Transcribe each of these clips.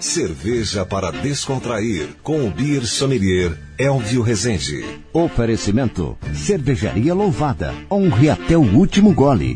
Cerveja para descontrair com o Beer Sommelier Elvio Rezende. Oferecimento: Cervejaria Louvada. Honre até o último gole.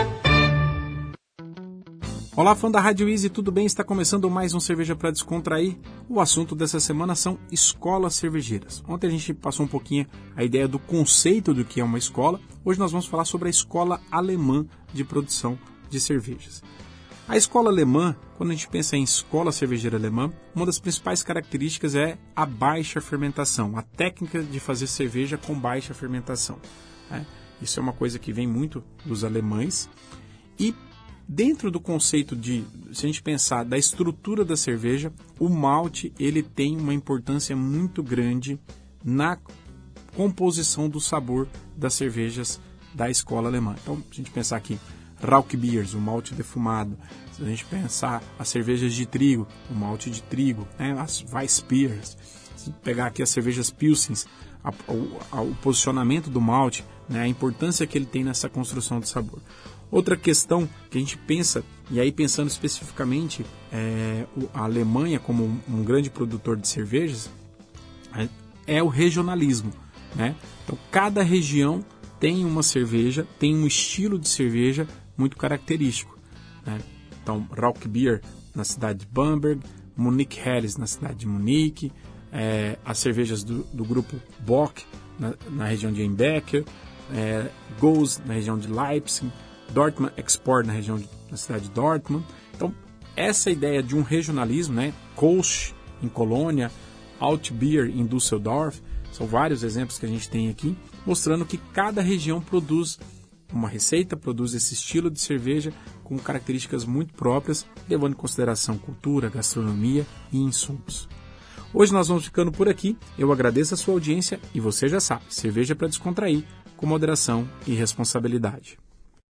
Olá, fã da Rádio Easy, tudo bem? Está começando mais um Cerveja para Descontrair. O assunto dessa semana são escolas cervejeiras. Ontem a gente passou um pouquinho a ideia do conceito do que é uma escola. Hoje nós vamos falar sobre a escola alemã de produção de cervejas. A escola alemã, quando a gente pensa em escola cervejeira alemã, uma das principais características é a baixa fermentação, a técnica de fazer cerveja com baixa fermentação. Isso é uma coisa que vem muito dos alemães. E dentro do conceito de, se a gente pensar da estrutura da cerveja, o malte ele tem uma importância muito grande na composição do sabor das cervejas da escola alemã. Então, se a gente pensar aqui, Rauchbiers, o malte defumado. Se a gente pensar as cervejas de trigo, o malte de trigo, as Weissbiers. Se pegar aqui as cervejas Pilsens, o posicionamento do malte, a importância que ele tem nessa construção de sabor. Outra questão que a gente pensa, e aí pensando especificamente a Alemanha como um grande produtor de cervejas, é o regionalismo. Então, cada região tem uma cerveja, tem um estilo de cerveja muito característico. Então, Rauchbier na cidade de Bamberg, Munich Helles na cidade de Munique, as cervejas do grupo Bock na região de Einbecker, Goes na região de Leipzig, Dortmund Export na cidade de Dortmund. Então, essa ideia de um regionalismo, Kolsch em Colônia, Altbier em Düsseldorf, são vários exemplos que a gente tem aqui, mostrando que cada região produz uma receita, produz esse estilo de cerveja com características muito próprias, levando em consideração cultura, gastronomia e insumos. Hoje nós vamos ficando por aqui. Eu agradeço a sua audiência e você já sabe, cerveja para descontrair, com moderação e responsabilidade.